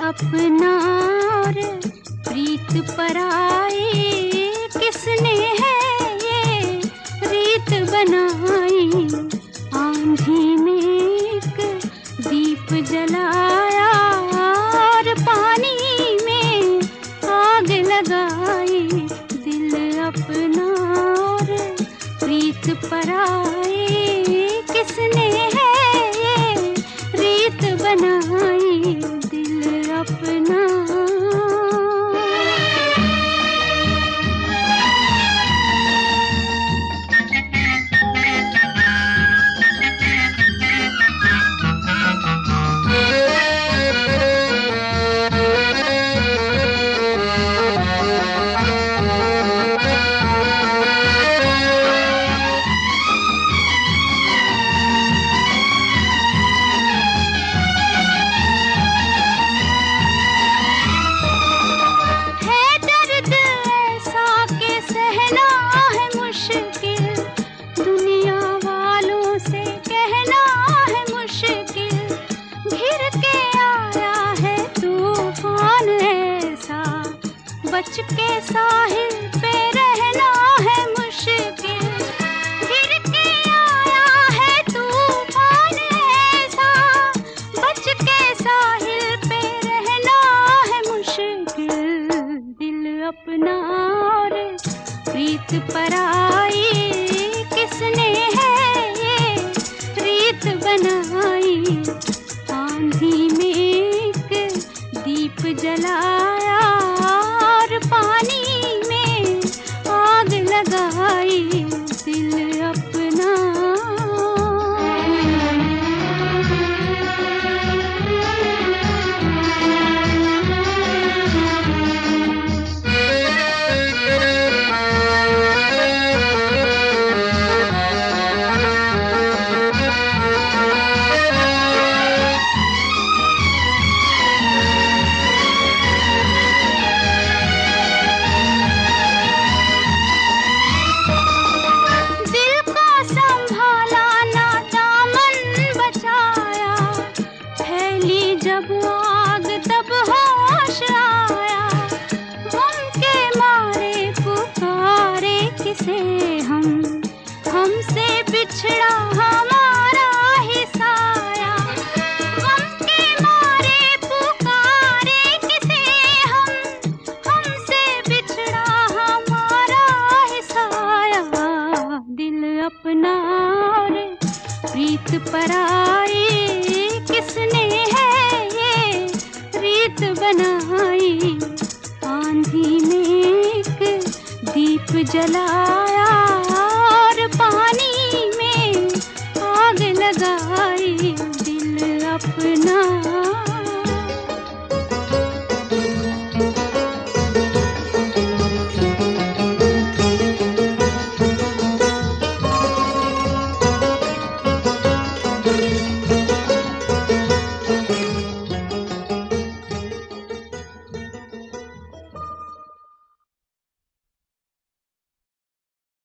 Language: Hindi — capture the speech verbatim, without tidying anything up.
अपना और प्रीत पराई, किसने है ये रीत बनाई। आंधी में एक दीप जलाया और पानी में आग लगाई। दिल अपना और प्रीत पराई, किसने है ये रीत बनाई। दिल अपना बच के साहिल पे रहना है मुश्किल। गिर के आया है तूफान ऐसा, बच के साहिल पे रहना है मुश्किल। दिल अपना और प्रीत पराई, किसने है ये रीत बनाई। आंधी में एक दीप जलाया, पानी में आग लगाई। दिल अपना जब आग तब होश आया। गम के मारे पुकारे किसे हम, हमसे बिछड़ा हमारा ही साया। गम के मारे पुकारे किसे हम, हमसे बिछड़ा हमारा ही साया। दिल अपना और प्रीत पराई, किसने है रीत बनाई। आंधी में एक दीप जलाया और पानी में आग लगाई। दिल अपना